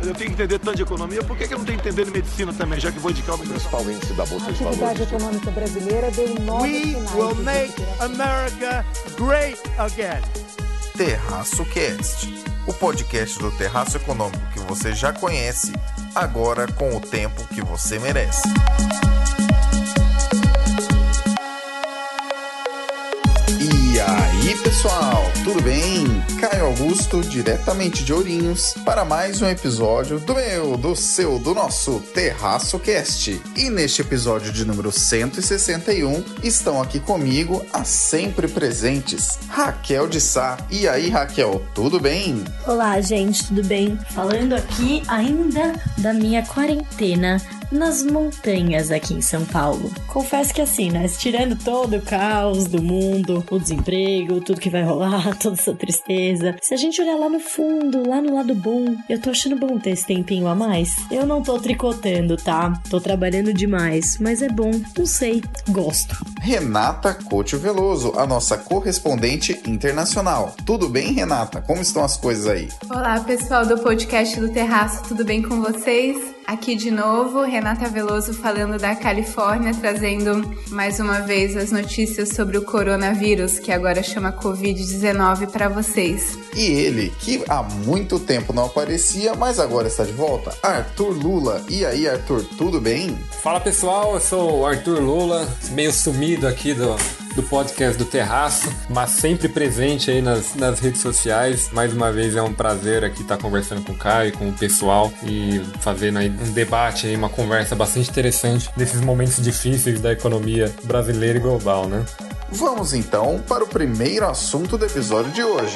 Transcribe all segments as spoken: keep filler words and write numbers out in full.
Eu tenho que entender tanto de economia, por que, que eu não tenho que entender de medicina também, já que vou indicar o principal índice da Bolsa de Valores? A atividade econômica brasileira deu novos sinais. We will make America great again. Terraço Cast, o podcast do Terraço Econômico que você já conhece, agora com o tempo que você merece. E aí, pessoal, tudo bem? Caio Augusto, diretamente de Ourinhos, para mais um episódio do meu, do seu, do nosso Terraço Cast. E neste episódio de número cento e sessenta e um, estão aqui comigo as sempre presentes, Raquel de Sá. E aí, Raquel, tudo bem? Olá, gente, tudo bem? Falando aqui ainda da minha quarentena nas montanhas aqui em São Paulo. Confesso que assim, né, tirando todo o caos do mundo, o desemprego, tudo que vai rolar, toda essa tristeza, se a gente olhar lá no fundo, lá no lado bom, eu tô achando bom ter esse tempinho a mais. Eu não tô tricotando, tá? Tô trabalhando demais, mas é bom, não sei, gosto. Renata Couto Veloso, a nossa correspondente internacional. Tudo bem, Renata? Como estão as coisas aí? Olá, pessoal do podcast do Terraço, tudo bem com vocês? Aqui de novo, Renata Veloso falando da Califórnia, trazendo mais uma vez as notícias sobre o coronavírus, que agora chama covid dezenove, para vocês. E ele, que há muito tempo não aparecia, mas agora está de volta, Arthur Lula. E aí, Arthur, tudo bem? Fala, pessoal, eu sou o Arthur Lula, meio sumido aqui do... do podcast do Terraço, mas sempre presente aí nas, nas redes sociais. Mais uma vez é um prazer aqui estar conversando com o Caio, com o pessoal e fazendo aí um debate, aí, uma conversa bastante interessante nesses momentos difíceis da economia brasileira e global, né? Vamos então para o primeiro assunto do episódio de hoje.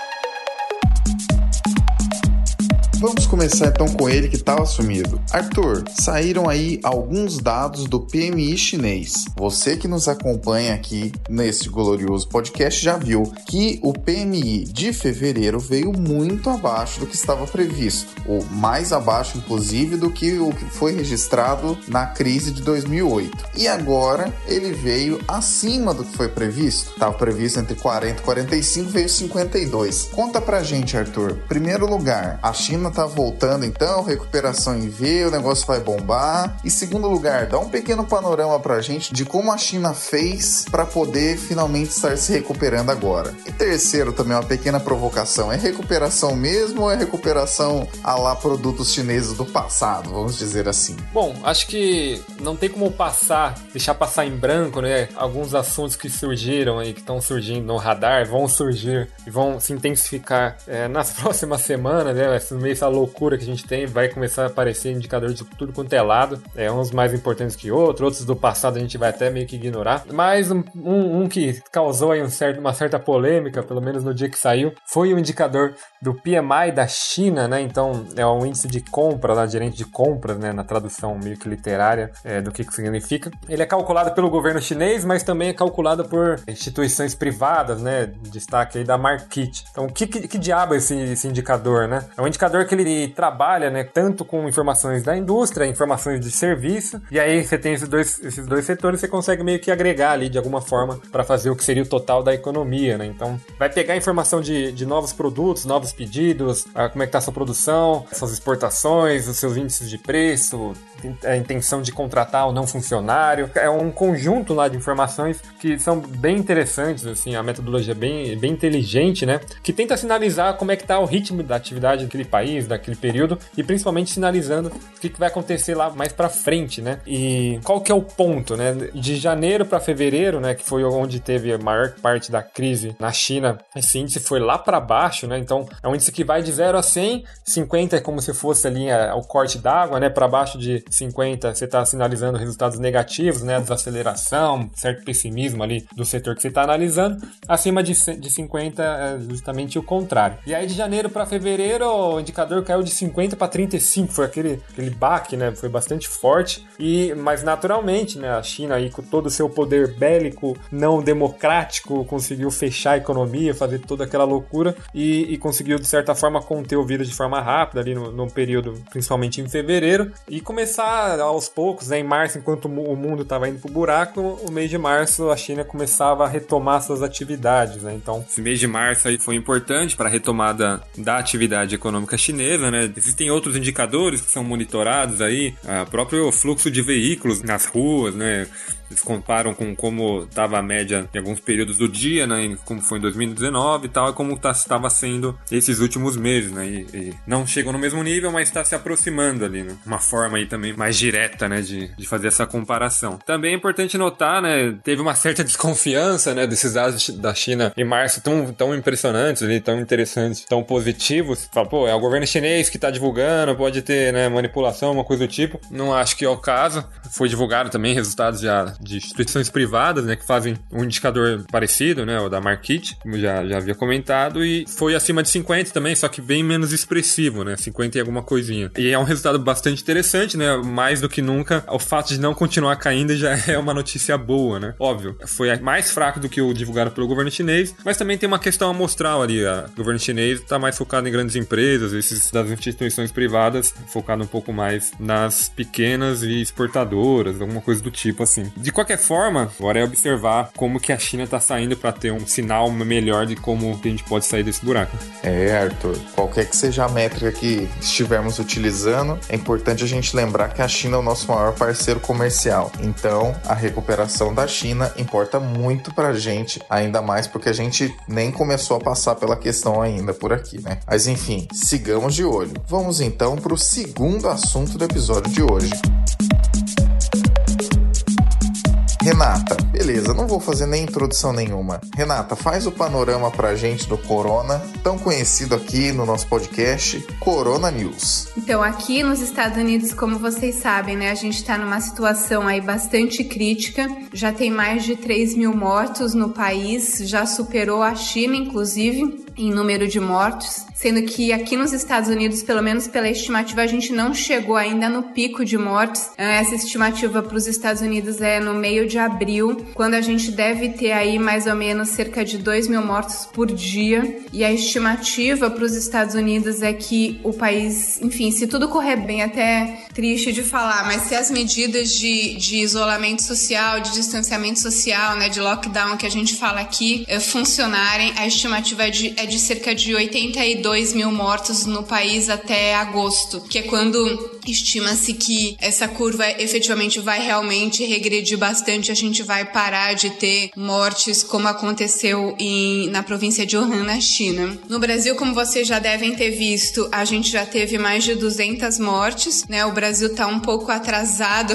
Vamos começar então com ele que estava sumido. Arthur, saíram aí alguns dados do P M I chinês. Você que nos acompanha aqui nesse glorioso podcast já viu que o P M I de fevereiro veio muito abaixo do que estava previsto. Ou mais abaixo, inclusive, do que o que foi registrado na crise de dois mil e oito. E agora ele veio acima do que foi previsto. Estava previsto entre quarenta e quarenta e cinco, veio cinquenta e dois. Conta pra gente, Arthur. Primeiro lugar, a China tá voltando então, recuperação em V, o negócio vai bombar. E segundo lugar, dá um pequeno panorama pra gente de como a China fez para poder finalmente estar se recuperando agora. E terceiro, também uma pequena provocação, é recuperação mesmo ou é recuperação à lá produtos chineses do passado, vamos dizer assim? Bom, acho que não tem como passar, deixar passar em branco, né? Alguns assuntos que surgiram aí, que estão surgindo no radar, vão surgir e vão se intensificar é, nas próximas semanas, né? Esse mês, essa loucura que a gente tem, vai começar a aparecer indicador de tudo quanto é lado, é, uns mais importantes que outros, outros do passado a gente vai até meio que ignorar, mas um, um, um que causou aí um certo, uma certa polêmica, pelo menos no dia que saiu, foi o indicador do P M I da China, né? Então é um índice de compra, lá, gerente de compras, né? Na tradução meio que literária é, do que que significa. Ele é calculado pelo governo chinês, mas também é calculado por instituições privadas, né? Destaque aí da Markit. Então, que, que, que diabo é esse, esse indicador, né? É um indicador que ele trabalha, né, tanto com informações da indústria, informações de serviço, e aí você tem esses dois, esses dois setores, você consegue meio que agregar ali de alguma forma para fazer o que seria o total da economia, né? Então, vai pegar informação de, de novos produtos, novos pedidos, a, como é que tá a sua produção, suas exportações, os seus índices de preço, a intenção de contratar ou não funcionário. É um conjunto lá de informações que são bem interessantes, assim, a metodologia é bem, bem inteligente, né? Que tenta sinalizar como é que tá o ritmo da atividade daquele país, daquele período, e principalmente sinalizando o que, que vai acontecer lá mais pra frente, né? E qual que é o ponto, né? De janeiro para fevereiro, né? Que foi onde teve a maior parte da crise na China, esse índice foi lá para baixo, né? Então, é um índice que vai de zero a cem, cinquenta é como se fosse ali a, o corte d'água, né? Para baixo de cinquenta, você tá sinalizando resultados negativos, né? Desaceleração, certo pessimismo ali do setor que você tá analisando. Acima de, de cinquenta é justamente o contrário. E aí, de janeiro para fevereiro, o indicador caiu de cinquenta para trinta e cinco, foi aquele, aquele baque, né? Foi bastante forte, e, mas naturalmente, né? A China aí com todo o seu poder bélico não democrático conseguiu fechar a economia, fazer toda aquela loucura e, e conseguiu de certa forma conter o vírus de forma rápida ali no, no período, principalmente em fevereiro, e começar aos poucos, né? Em março, enquanto o mundo estava indo pro buraco, o mês de março a China começava a retomar suas atividades, né? Então esse mês de março aí foi importante para a retomada da atividade econômica chinesa, chinesa, né? Existem outros indicadores que são monitorados aí, o próprio fluxo de veículos nas ruas, né? Eles comparam com como estava a média em alguns períodos do dia, né? Como foi em dois mil e dezenove e tal, e como estava tá, sendo esses últimos meses, né? E, e não chegou no mesmo nível, mas está se aproximando ali, né? Uma forma aí também mais direta, né? De, de fazer essa comparação. Também é importante notar, né? Teve uma certa desconfiança, né? Desses dados da China em março tão, tão impressionantes ali, tão interessantes, tão positivos. Fala, pô, é o governo chinês que está divulgando, pode ter, né? Manipulação, uma coisa do tipo. Não acho que é o caso. Foi divulgado também resultados já de instituições privadas, né, que fazem um indicador parecido, né, o da Markit, como já, já havia comentado, e foi acima de cinquenta também, só que bem menos expressivo, né, cinquenta e alguma coisinha. E é um resultado bastante interessante, né, mais do que nunca, o fato de não continuar caindo já é uma notícia boa, né, óbvio, foi mais fraco do que o divulgado pelo governo chinês, mas também tem uma questão amostral ali, o governo chinês está mais focado em grandes empresas, esses das instituições privadas, focado um pouco mais nas pequenas e exportadoras, alguma coisa do tipo assim. De qualquer forma, agora é observar como que a China está saindo para ter um sinal melhor de como a gente pode sair desse buraco. É, Arthur, qualquer que seja a métrica que estivermos utilizando, é importante a gente lembrar que a China é o nosso maior parceiro comercial. Então, a recuperação da China importa muito pra gente, ainda mais porque a gente nem começou a passar pela questão ainda por aqui, né? Mas enfim, sigamos de olho. Vamos então para o segundo assunto do episódio de hoje. Renata, beleza, não vou fazer nem introdução nenhuma. Renata, faz o panorama pra gente do Corona, tão conhecido aqui no nosso podcast, Corona News. Então, aqui nos Estados Unidos, como vocês sabem, né, a gente tá numa situação aí bastante crítica. Já tem mais de três mil mortos no país, já superou a China, inclusive, em número de mortos. Sendo que aqui nos Estados Unidos, pelo menos pela estimativa, a gente não chegou ainda no pico de mortes. Essa estimativa para os Estados Unidos é no meio de abril, quando a gente deve ter aí mais ou menos cerca de dois mil mortos por dia. E a estimativa para os Estados Unidos é que o país, enfim, se tudo correr bem, até triste de falar, mas se as medidas de, de isolamento social, de distanciamento social, né, de lockdown que a gente fala aqui, é, funcionarem, a estimativa é de, é de cerca de oitenta e dois mil mortos no país até agosto, que é quando estima-se que essa curva efetivamente vai realmente regredir bastante, a gente vai parar de ter mortes como aconteceu em, na província de Wuhan, na China. No Brasil, como vocês já devem ter visto, a gente já teve mais de duzentas mortes, né? O Brasil tá um pouco atrasado,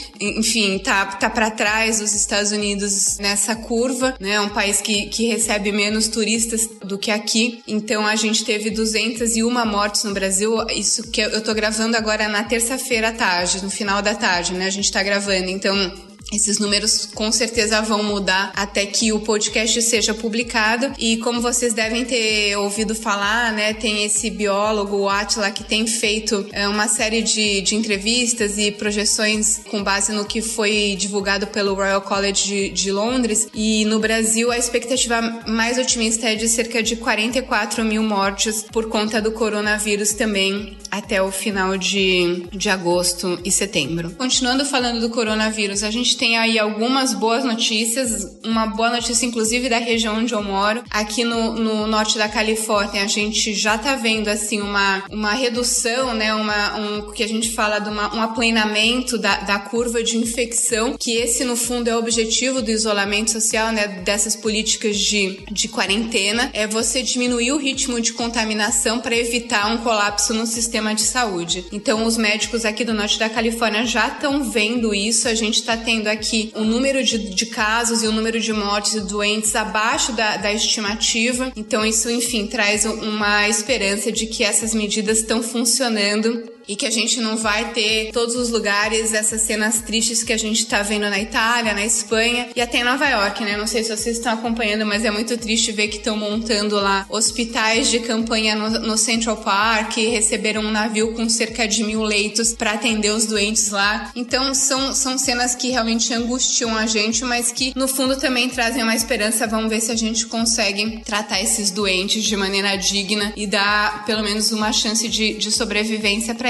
enfim, tá, tá para trás dos Estados Unidos nessa curva, né? É um país que, que recebe menos turistas do que aqui, então a gente teve duzentas e uma mortes no Brasil. Isso que eu tô gravando agora na terça-feira à tarde, no final da tarde, né? A gente tá gravando, então esses números com certeza vão mudar até que o podcast seja publicado. E como vocês devem ter ouvido falar, né, tem esse biólogo, o Atila, que tem feito é, uma série de, de entrevistas e projeções com base no que foi divulgado pelo Royal College de, de Londres. E no Brasil a expectativa mais otimista é de cerca de quarenta e quatro mil mortes por conta do coronavírus também até o final de, de agosto e setembro. Continuando falando do coronavírus, a gente tem aí algumas boas notícias, uma boa notícia inclusive da região onde eu moro. Aqui no, no norte da Califórnia a gente já tá vendo assim uma, uma redução, né, uma, um, que a gente fala de uma, um aplanamento da, da curva de infecção, que esse no fundo é o objetivo do isolamento social, né, dessas políticas de, de quarentena, é você diminuir o ritmo de contaminação para evitar um colapso no sistema de saúde. Então os médicos aqui do norte da Califórnia já estão vendo isso, a gente está tendo aqui o número de, de casos e o número de mortes e doentes abaixo da, da estimativa. Então isso, enfim, traz uma esperança de que essas medidas estão funcionando e que a gente não vai ter todos os lugares essas cenas tristes que a gente tá vendo na Itália, na Espanha e até em Nova York, né? Não sei se vocês estão acompanhando, mas é muito triste ver que estão montando lá hospitais de campanha no, no Central Park, e receberam um navio com cerca de mil leitos para atender os doentes lá. Então são, são cenas que realmente angustiam a gente, mas que no fundo também trazem uma esperança. Vamos ver se a gente consegue tratar esses doentes de maneira digna e dar pelo menos uma chance de, de sobrevivência para eles.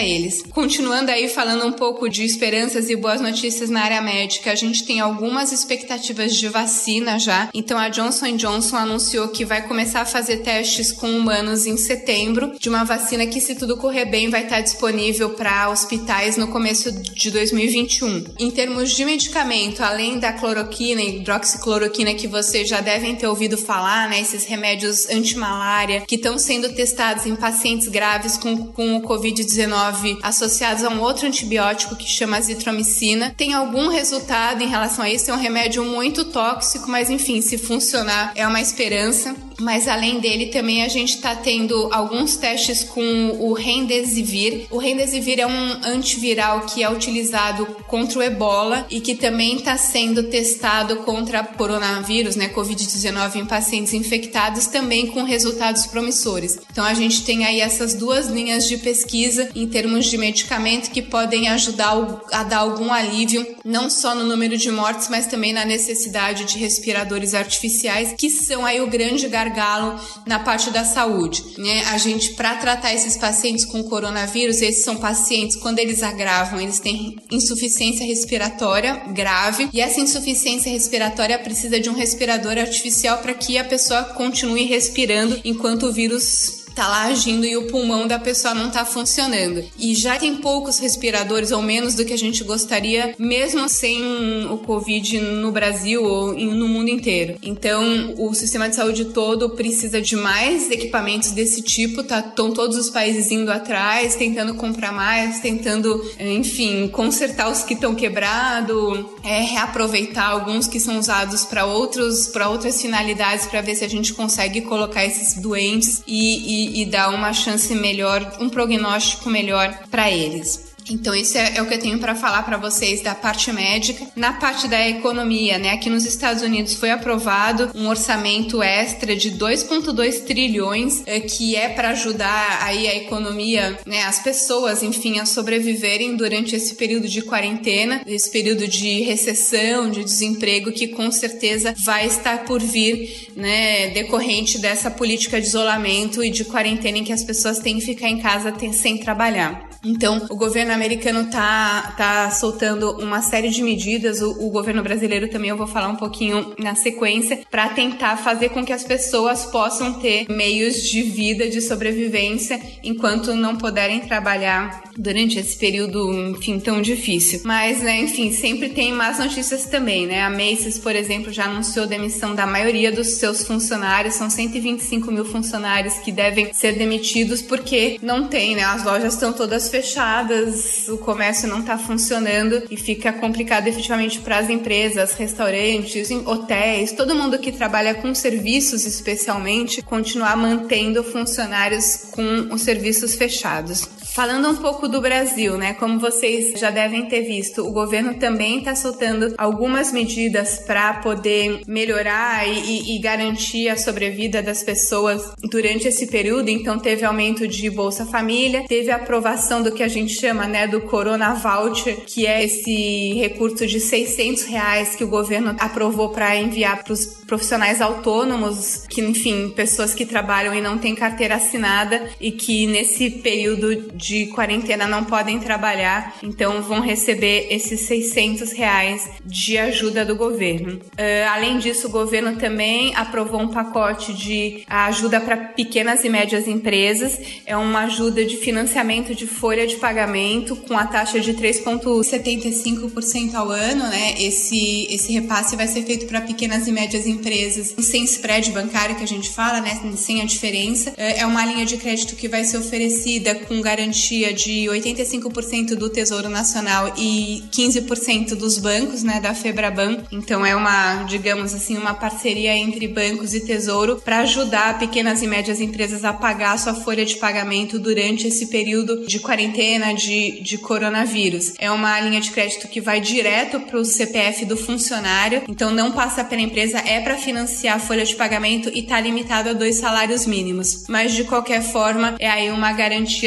eles. Continuando aí falando um pouco de esperanças e boas notícias na área médica, a gente tem algumas expectativas de vacina já. Então a Johnson and Johnson anunciou que vai começar a fazer testes com humanos em setembro de uma vacina que, se tudo correr bem, vai estar disponível para hospitais no começo de dois mil e vinte e um. Em termos de medicamento, além da cloroquina e hidroxicloroquina que vocês já devem ter ouvido falar, né, esses remédios anti-malária que estão sendo testados em pacientes graves com, com o covid dezenove associados a um outro antibiótico que chama azitromicina. Tem algum resultado em relação a isso? É um remédio muito tóxico, mas enfim, se funcionar é uma esperança. Mas além dele também a gente está tendo alguns testes com o Remdesivir. O Remdesivir é um antiviral que é utilizado contra o ebola e que também está sendo testado contra coronavírus, né, covid dezenove em pacientes infectados, também com resultados promissores. Então a gente tem aí essas duas linhas de pesquisa em termos de medicamento que podem ajudar a dar algum alívio, não só no número de mortes, mas também na necessidade de respiradores artificiais, que são aí o grande gargalo na parte da saúde, né? A gente, para tratar esses pacientes com coronavírus, esses são pacientes, quando eles agravam, eles têm insuficiência respiratória grave, e essa insuficiência respiratória precisa de um respirador artificial para que a pessoa continue respirando enquanto o vírus tá lá agindo e o pulmão da pessoa não tá funcionando. E já tem poucos respiradores, ou menos do que a gente gostaria, mesmo sem o Covid no Brasil ou no mundo inteiro. Então, o sistema de saúde todo precisa de mais equipamentos desse tipo, tá? Estão todos os países indo atrás, tentando comprar mais, tentando, enfim, consertar os que estão quebrados, é, reaproveitar alguns que são usados para outros, para outras finalidades, para ver se a gente consegue colocar esses doentes e, e e dar uma chance melhor, um prognóstico melhor para eles. Então isso é, é o que eu tenho para falar para vocês da parte médica. Na parte da economia, né, aqui nos Estados Unidos foi aprovado um orçamento extra de dois vírgula dois trilhões, é, que é para ajudar aí a economia, né, as pessoas, enfim, a sobreviverem durante esse período de quarentena, esse período de recessão, de desemprego, que com certeza vai estar por vir, né, decorrente dessa política de isolamento e de quarentena em que as pessoas têm que ficar em casa tem, sem trabalhar. Então, o governo americano tá, tá soltando uma série de medidas, o, o governo brasileiro também, eu vou falar um pouquinho na sequência, para tentar fazer com que as pessoas possam ter meios de vida, de sobrevivência, enquanto não puderem trabalhar durante esse período, enfim, tão difícil. Mas, né, enfim, sempre tem más notícias também, né? A Macy's, por exemplo, já anunciou a demissão da maioria dos seus funcionários, são cento e vinte e cinco mil funcionários que devem ser demitidos porque não tem, né? As lojas estão todas fechadas, o comércio não está funcionando e fica complicado efetivamente para as empresas, restaurantes, hotéis, todo mundo que trabalha com serviços especialmente, continuar mantendo funcionários com os serviços fechados. Falando um pouco do Brasil, né? Como vocês já devem ter visto, o governo também está soltando algumas medidas para poder melhorar e, e, e garantir a sobrevida das pessoas durante esse período. Então teve aumento de Bolsa Família, teve a aprovação do que a gente chama, né, do Corona Voucher, que é esse recurso de seiscentos reais que o governo aprovou para enviar para os profissionais autônomos, que, enfim, pessoas que trabalham e não têm carteira assinada e que nesse período de quarentena não podem trabalhar, então vão receber esses seiscentos reais de ajuda do governo. Uh, além disso, o governo também aprovou um pacote de ajuda para pequenas e médias empresas, é uma ajuda de financiamento de folha de pagamento com a taxa de três vírgula setenta e cinco por cento ao ano, né? Esse, esse repasse vai ser feito para pequenas e médias empresas sem spread bancário, que a gente fala, né? Sem a diferença. É uma linha de crédito que vai ser oferecida com garantia de oitenta e cinco por cento do Tesouro Nacional e quinze por cento dos bancos, né? Da Febraban. Então é uma, digamos assim, uma parceria entre bancos e Tesouro para ajudar pequenas e médias empresas a pagar a sua folha de pagamento durante esse período de quarentena, de, de coronavírus. É uma linha de crédito que vai direto para o C P F do funcionário, então não passa pela empresa, é para financiar a folha de pagamento e está limitado a dois salários mínimos. Mas de qualquer forma, é aí uma garantia também do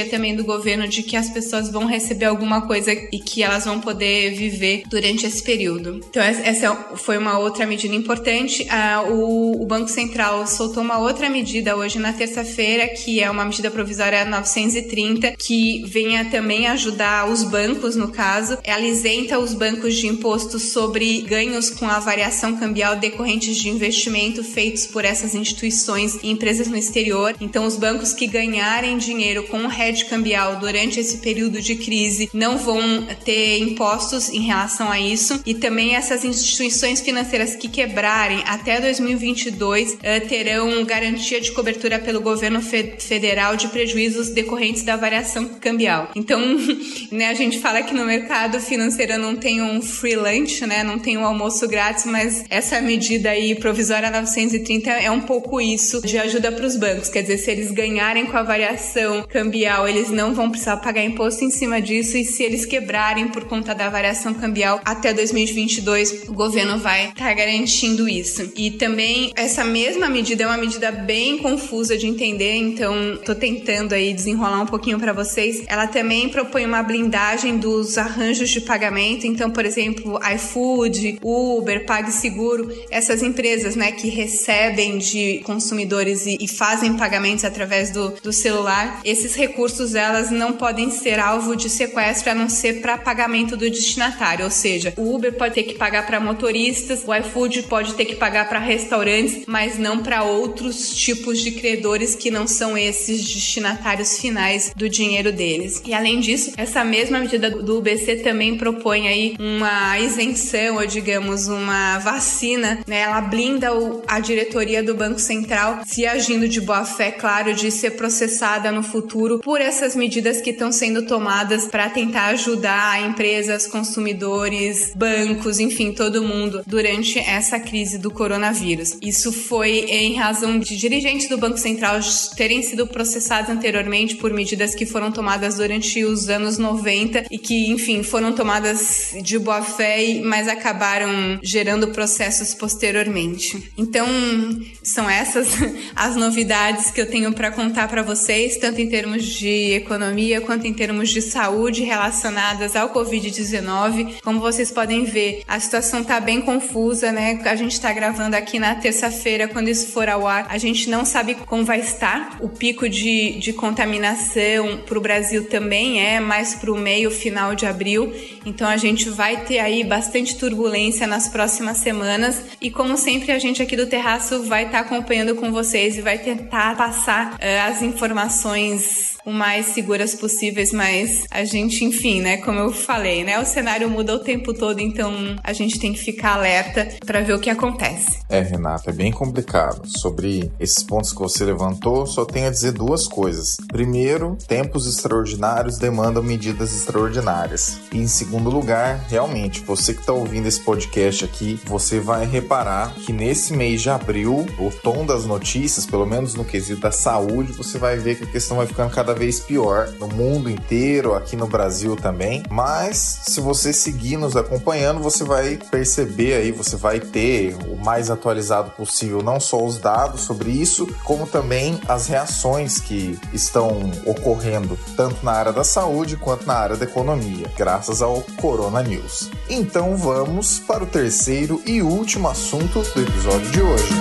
governo de que as pessoas vão receber alguma coisa e que elas vão poder viver durante esse período. Então essa foi uma outra medida importante. Ah, o, o Banco Central soltou uma outra medida hoje na terça-feira, que é uma medida provisória novecentos e trinta, que venha também ajudar os bancos, no caso. Ela isenta os bancos de impostos sobre ganhos com a variação cambial decorrentes de investimento feitos por essas instituições e empresas no exterior. Então os bancos que ganharem dinheiro com o hedge cambial durante esse período de crise não vão ter impostos em relação a isso. E também essas instituições financeiras que quebrarem até dois mil e vinte e dois uh, terão garantia de cobertura pelo governo fe- federal de prejuízos decorrentes da variação cambial. Então, né, a gente fala que no mercado financeiro não tem um free lunch, né, não tem um almoço grátis, mas essa medida aí provisória novecentos e trinta é um pouco isso de ajuda para os bancos. Quer dizer, se eles ganharem com a variação cambial, eles não vão precisar pagar imposto em cima disso, e se eles quebrarem por conta da variação cambial até dois mil e vinte e dois, o governo vai estar tá garantindo isso. E também essa mesma medida é uma medida bem confusa de entender, então tô tentando aí desenrolar um pouquinho para vocês. Ela também propõe uma blindagem dos arranjos de pagamento. Então, por exemplo, iFood, Uber, PagSeguro, essas empresas, né, que recebem de consumidores e, e fazem pagamentos através do, do celular, esses recursos, elas não podem ser alvo de sequestro a não ser para pagamento do destinatário. Ou seja, o Uber pode ter que pagar para motoristas, o iFood pode ter que pagar para restaurantes, mas não para outros tipos de credores que não são esses destinatários finais do dinheiro deles. E além disso, essa mesma medida do U B C também propõe aí uma isenção, ou digamos, uma vacina, né? Ela blinda o, a diretoria do Banco Central, se agindo de boa fé, claro, de ser processada no futuro por essas medidas que estão sendo tomadas para tentar ajudar empresas, consumidores, bancos, enfim, todo mundo durante essa crise do coronavírus. Isso foi em razão de dirigentes do Banco Central terem sido processados anteriormente por medidas que foram tomadas durante os anos noventa e que, enfim, foram tomadas de boa fé, mas acabaram gerando processos posteriormente. Então, são essas as novidades que eu tenho para contar para vocês, tanto em termos de economia quanto em termos de saúde relacionadas ao covid dezenove. Como vocês podem ver, a situação tá bem confusa, né? A gente tá gravando aqui na terça-feira, quando isso for ao ar, a gente não sabe como vai estar. O pico de, de contaminação pro Brasil também é mais pro meio, final de abril. Então a gente vai ter aí bastante turbulência nas próximas semanas. E como sempre, a gente aqui do Terraço vai estar tá acompanhando com vocês e vai tentar passar uh, as informações o mais seguras possíveis, mas a gente, enfim, né, como eu falei, né, o cenário muda o tempo todo, então a gente tem que ficar alerta para ver o que acontece. É, Renata, é bem complicado. Sobre esses pontos que você levantou, só tenho a dizer duas coisas. Primeiro, tempos extraordinários demandam medidas extraordinárias. E em segundo lugar, realmente, você que está ouvindo esse podcast aqui, você vai reparar que nesse mês de abril, o tom das notícias, pelo menos no quesito da saúde, você vai ver que a questão vai ficando cada vez pior no mundo inteiro, aqui no Brasil também. Mas se você seguir nos acompanhando, você vai perceber aí, você vai ter o mais atualizado possível, não só os dados sobre isso, como também as reações que estão ocorrendo, tanto na área da saúde quanto na área da economia, graças ao Corona News. Então vamos para o terceiro e último assunto do episódio de hoje.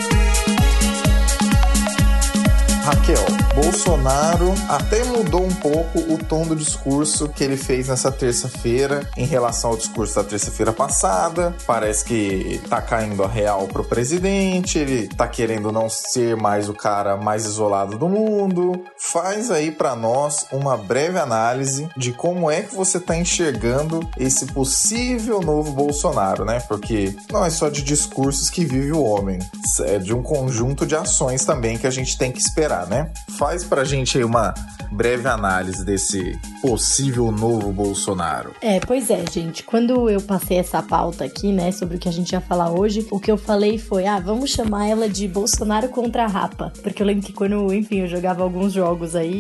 Raquel, Bolsonaro até mudou um pouco o tom do discurso que ele fez nessa terça-feira em relação ao discurso da terça-feira passada. Parece que tá caindo a real pro presidente, ele tá querendo não ser mais o cara mais isolado do mundo. Faz aí pra nós uma breve análise de como é que você tá enxergando esse possível novo Bolsonaro, né? Porque não é só de discursos que vive o homem, é de um conjunto de ações também que a gente tem que esperar, né? Faz pra gente aí uma breve análise desse possível novo Bolsonaro. É, pois é, gente. Quando eu passei essa pauta aqui, né, sobre o que a gente ia falar hoje, o que eu falei foi, ah, vamos chamar ela de Bolsonaro contra a Rapa. Porque eu lembro que quando, enfim, eu jogava alguns jogos aí, há muito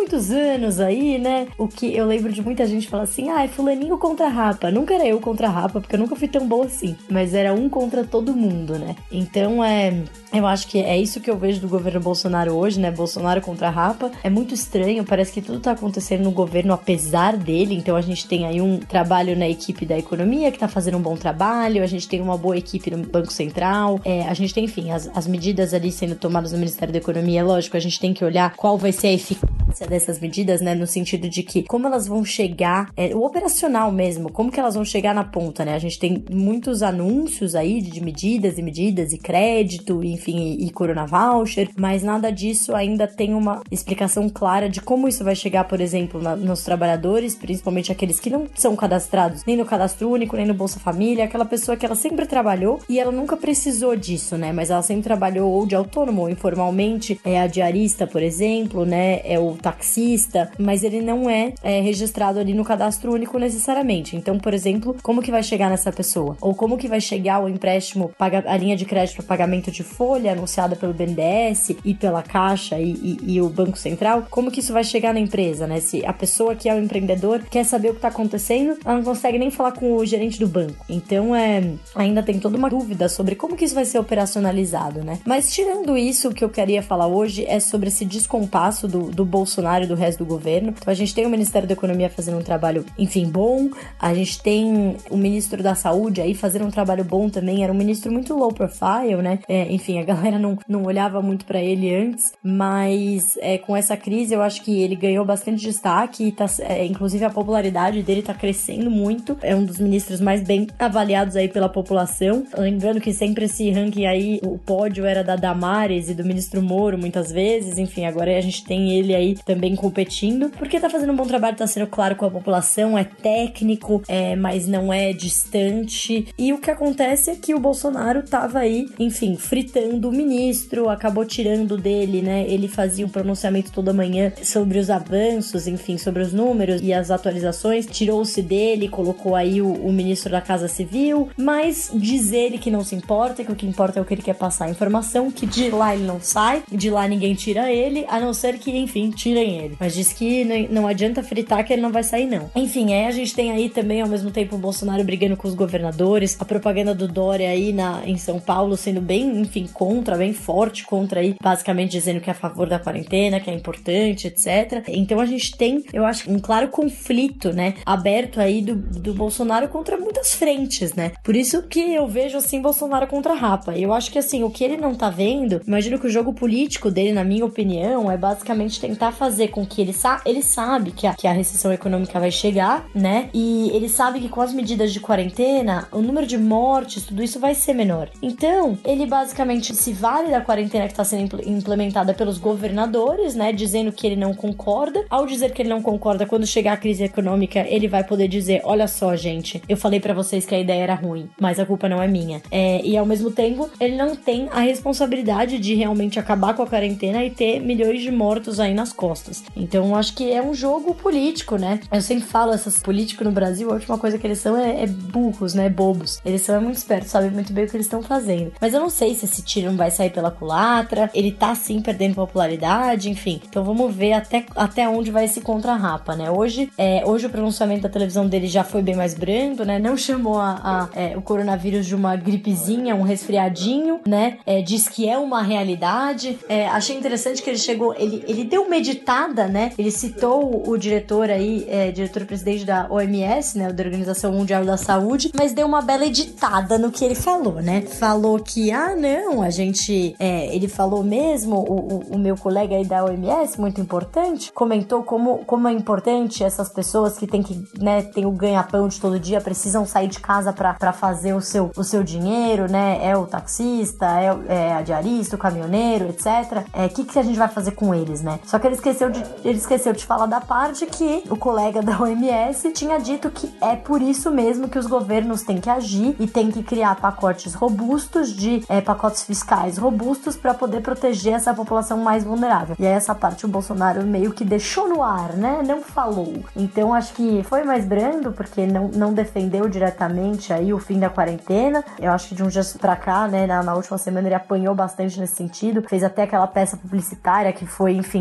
muitos anos aí, né? O que eu lembro de muita gente falar assim, ah, é fulaninho contra a rapa. Nunca era eu contra a rapa, porque eu nunca fui tão boa assim. Mas era um contra todo mundo, né? Então, é... eu acho que é isso que eu vejo do governo Bolsonaro hoje, né? Bolsonaro contra a rapa. É muito estranho, parece que tudo tá acontecendo no governo apesar dele. Então a gente tem aí um trabalho na equipe da economia que tá fazendo um bom trabalho, a gente tem uma boa equipe no Banco Central, é, a gente tem, enfim, as, as medidas ali sendo tomadas no Ministério da Economia. Lógico, a gente tem que olhar qual vai ser a eficácia dessas medidas, né? No sentido de que como elas vão chegar, é, o operacional mesmo, como que elas vão chegar na ponta, né? A gente tem muitos anúncios aí de medidas e medidas e crédito, e, enfim, e, e Corona Voucher, mas nada disso ainda tem uma explicação clara de como isso vai chegar, por exemplo, na, nos trabalhadores, principalmente aqueles que não são cadastrados nem no Cadastro Único, nem no Bolsa Família, aquela pessoa que ela sempre trabalhou e ela nunca precisou disso, né? Mas ela sempre trabalhou ou de autônomo ou informalmente, é a diarista, por exemplo, né? É o taxista, mas ele não é, é registrado ali no Cadastro Único necessariamente. Então, por exemplo, como que vai chegar nessa pessoa? Ou como que vai chegar o empréstimo, a linha de crédito para pagamento de folha anunciada pelo B N D E S e pela Caixa e, e, e o Banco Central? Como que isso vai chegar na empresa, né? Se a pessoa que é o empreendedor quer saber o que tá acontecendo, ela não consegue nem falar com o gerente do banco. Então, é, ainda tem toda uma dúvida sobre como que isso vai ser operacionalizado, né? Mas, tirando isso, o que eu queria falar hoje é sobre esse descompasso do, do Bolsonaro e do resto do governo. Então, a gente tem o Ministério da Economia fazendo um trabalho, enfim, bom. A gente tem o Ministro da Saúde aí fazendo um trabalho bom também. Era um ministro muito low profile, né? É, enfim, a galera não, não olhava muito pra ele antes, mas é, com essa crise eu acho que ele ganhou bastante destaque e tá, é, inclusive a popularidade dele tá crescendo muito. É um dos ministros mais bem avaliados aí pela população. Lembrando que sempre esse ranking aí, o pódio era da Damares e do ministro Moro muitas vezes. Enfim, agora a gente tem ele aí também competindo, porque tá fazendo um bom trabalho, tá sendo claro com a população, é técnico, é, mas não é distante. E o que acontece é que o Bolsonaro tava aí, enfim, fritando o ministro, acabou tirando dele, né? Ele fazia um pronunciamento toda manhã sobre os avanços, enfim, sobre os números e as atualizações, tirou-se dele, colocou aí o, o ministro da Casa Civil, mas diz ele que não se importa, que o que importa é o que ele quer passar a informação, que de lá ele não sai, de lá ninguém tira ele, a não ser que, enfim, tirem ele. Mas diz que não, não adianta fritar que ele não vai sair, não. Enfim, é, a gente tem aí também, ao mesmo tempo, o Bolsonaro brigando com os governadores, a propaganda do Dória aí na, em São Paulo sendo bem, enfim, contra, bem forte contra aí, basicamente dizendo que é a favor da quarentena, que é importante, etcétera. Então a gente tem, eu acho, um claro conflito, né, aberto aí do, do Bolsonaro contra muitas frentes, né? Por isso que eu vejo, assim, Bolsonaro contra a rapa. Eu acho que, assim, o que ele não tá vendo, imagino que o jogo político dele, na minha opinião, é basicamente tentar fazer com que ele, sa- ele sabe que a, que a recessão econômica vai chegar, né? E ele sabe que com as medidas de quarentena, o número de mortes, tudo isso vai ser menor. Então, ele basicamente se vale da quarentena que tá sendo impl- implementada pelos governadores, né? Dizendo que ele não concorda. Ao dizer que ele não concorda, quando chegar a crise econômica, ele vai poder dizer, olha só, gente, eu falei pra vocês que a ideia era ruim, mas a culpa não é minha. É, e ao mesmo tempo, ele não tem a responsabilidade de realmente acabar com a quarentena e ter milhões de mortos aí nas costas. Então, eu acho que é um jogo político, né? Eu sempre falo, esses políticos no Brasil, a última coisa que eles são é, é burros, né? Bobos. Eles são muito espertos, sabem muito bem o que eles estão fazendo. Mas eu não sei se esse tiro não vai sair pela culatra, ele tá sim perdendo popularidade, enfim. Então vamos ver até, até onde vai esse contra-rapa, né? Hoje, é, hoje o pronunciamento da televisão dele já foi bem mais brando, né? Não chamou a, a, é, o coronavírus de uma gripezinha, um resfriadinho, né? É, diz que é uma realidade. É, achei interessante que ele chegou, ele, ele deu uma editada, né? Ele citou o, o diretor aí, é, diretor-presidente da O M S, né? Da Organização Mundial da Saúde, mas deu uma bela editada no que ele falou, né? Falou que, ah, não, a gente... É, ele falou mesmo, o, o, o meu colega aí da O M S, muito importante, comentou como, como é importante essas pessoas que tem que, né, tem o ganha-pão de todo dia, precisam sair de casa pra, pra fazer o seu, o seu dinheiro, né? É o taxista, é, é a diarista, o caminhoneiro, etcétera. É, o que, que a gente vai fazer com eles, né? Só que ele esqueceu, de, ele esqueceu de falar da parte que o colega da O M S tinha dito que é por isso mesmo que os governos têm que agir e têm que criar pacotes robustos, de é, pacotes fiscais robustos para poder proteger essa população mais vulnerável. E aí essa parte o Bolsonaro meio que deixou no ar, né? Não falou. Então acho que foi mais brando, porque não, não defendeu diretamente aí o fim da quarentena. Eu acho que de um dia pra cá, né, na, na última semana ele apanhou bastante nesse sentido, fez até aquela peça publicitária que foi, enfim, foi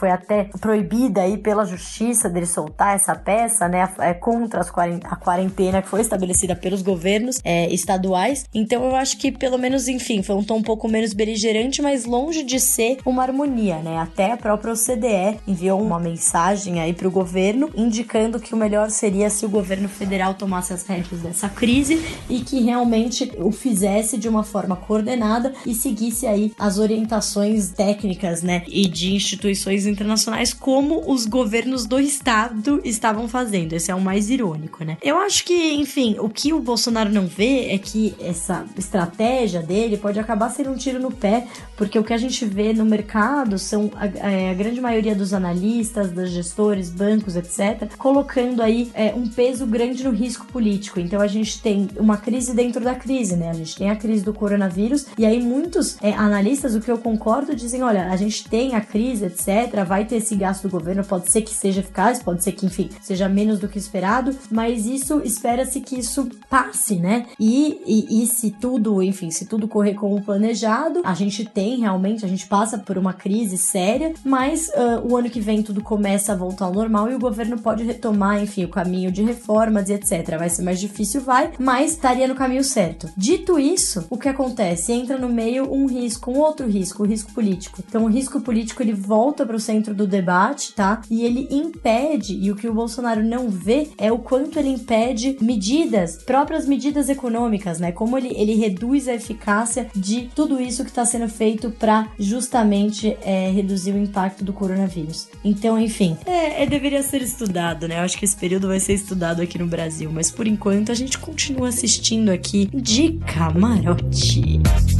foi até proibida aí pela justiça dele soltar essa peça, né, é, contra as quarent- a quarentena que foi estabelecida pelos governos é, estaduais. Então eu acho que pelo menos, enfim, foi um tom um pouco menos beligerante, mas longe de ser uma harmonia, né? Até a própria O C D E enviou uma mensagem aí pro governo, indicando que o melhor seria se o governo federal tomasse as rédeas dessa crise e que realmente o fizesse de uma forma coordenada e seguisse aí as orientações técnicas, né, e de instituições internacionais como os governos do estado estavam fazendo. Esse é o mais irônico, né? Eu acho que, enfim, o que o Bolsonaro não vê é que essa estratégia dele pode acabar sendo um tiro no pé, porque o que a gente vê no mercado são a, a, a grande maioria dos analistas, dos gestores, bancos, etcétera, colocando aí é, um peso grande no risco político. Então a gente tem uma crise dentro da crise, né? A gente tem a crise do coronavírus e aí muitos é, analistas, o que eu concordo, dizem, olha, a gente tem a crise, etcétera, vai ter esse gasto do governo, pode ser que seja eficaz, pode ser que, enfim, seja menos do que esperado, mas isso, espera-se que isso passe, né? E, e, e se tudo, enfim, se tudo correr como planejado, a gente tem realmente, a gente passa por uma crise séria, mas uh, o ano que vem tudo começa a voltar ao normal e o governo pode retomar, enfim, o caminho de reformas e etcétera. Vai ser mais difícil, vai, mas estaria no caminho certo. Dito isso, o que acontece? Entra no meio um risco, um outro risco, o risco político. Então o risco político, ele volta para o centro do debate, tá? E ele impede, e o que o Bolsonaro não vê é o quanto ele impede medidas, próprias medidas econômicas, né? Como ele, ele reduz a eficácia de tudo isso que está sendo feito para justamente é, reduzir o impacto do coronavírus. Então, enfim, é, é, deveria ser estudado, né? Eu acho que esse período vai ser estudado aqui no Brasil, mas por enquanto a gente continua assistindo aqui de camarote.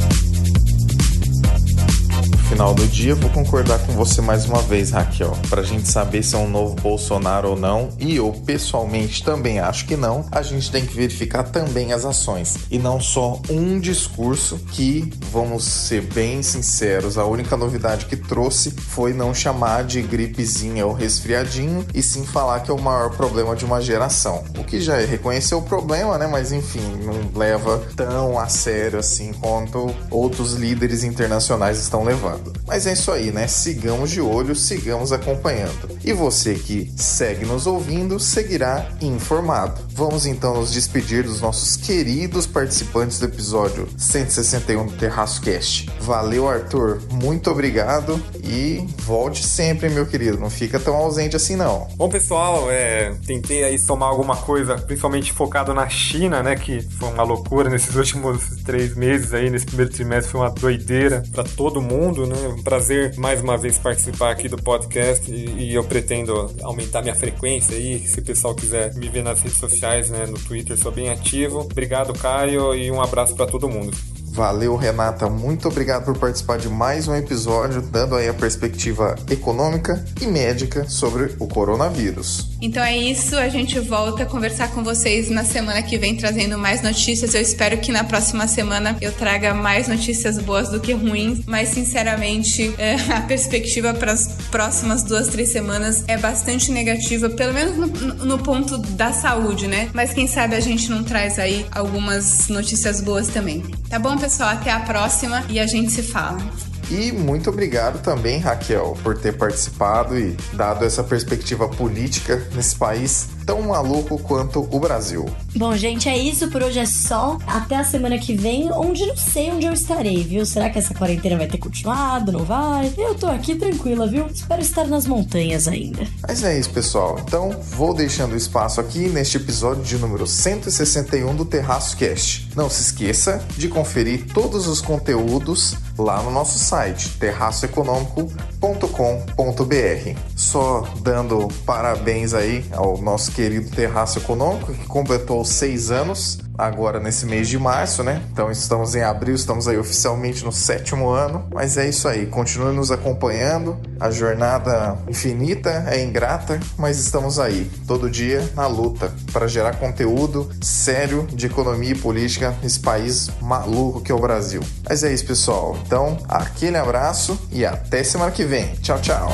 Final do dia, vou concordar com você mais uma vez, Raquel. Pra gente saber se é um novo Bolsonaro ou não, e eu pessoalmente também acho que não, a gente tem que verificar também as ações. E não só um discurso que, vamos ser bem sinceros, a única novidade que trouxe foi não chamar de gripezinha ou resfriadinho, e sim falar que é o maior problema de uma geração. O que já é reconhecer o problema, né? Mas enfim, não leva tão a sério assim quanto outros líderes internacionais estão levando. Mas é isso aí, né? Sigamos de olho, sigamos acompanhando. E você que segue nos ouvindo, seguirá informado. Vamos então nos despedir dos nossos queridos participantes do episódio cento e sessenta e um do Terraço Cast. Valeu, Arthur. Muito obrigado e volte sempre, meu querido. Não fica tão ausente assim, não. Bom, pessoal, é, tentei aí somar alguma coisa, principalmente focado na China, né? Que foi uma loucura nesses últimos três meses aí, nesse primeiro trimestre foi uma doideira para todo mundo, né? Um prazer mais uma vez participar aqui do podcast e, e eu pretendo aumentar minha frequência aí, se o pessoal quiser me ver nas redes sociais, né? No Twitter, sou bem ativo. Obrigado, Caio, e um abraço para todo mundo. Valeu, Renata. Muito obrigado por participar de mais um episódio, dando aí a perspectiva econômica e médica sobre o coronavírus. Então é isso, a gente volta a conversar com vocês na semana que vem, trazendo mais notícias. Eu espero que na próxima semana eu traga mais notícias boas do que ruins, mas sinceramente é, a perspectiva para as próximas duas, três semanas é bastante negativa, pelo menos no, no ponto da saúde, né? Mas quem sabe a gente não traz aí algumas notícias boas também. Tá bom, pessoal? Até a próxima e a gente se fala. E muito obrigado também, Raquel, por ter participado e dado essa perspectiva política nesse país tão maluco quanto o Brasil. Bom, gente, é isso. Por hoje é só. Até a semana que vem, onde não sei onde eu estarei, viu? Será que essa quarentena vai ter continuado? Não vai? Eu tô aqui tranquila, viu? Espero estar nas montanhas ainda. Mas é isso, pessoal. Então, vou deixando espaço aqui neste episódio de número cento e sessenta e um do Terraço Cast. Não se esqueça de conferir todos os conteúdos lá no nosso site, terraço econômico ponto com ponto b r. Só dando parabéns aí ao nosso querido Terraço Econômico, que completou seis anos agora nesse mês de março, né? Então estamos em abril, estamos aí oficialmente no sétimo ano, mas é isso aí, continue nos acompanhando, a jornada infinita é ingrata, mas estamos aí, todo dia na luta, para gerar conteúdo sério de economia e política nesse país maluco que é o Brasil. Mas é isso, pessoal, então aquele abraço e até semana que vem, tchau, tchau!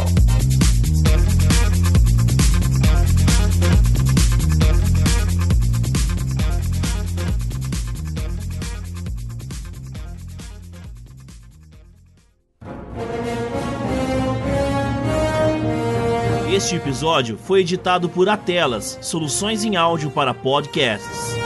Este episódio foi editado por Atelas, soluções em áudio para podcasts.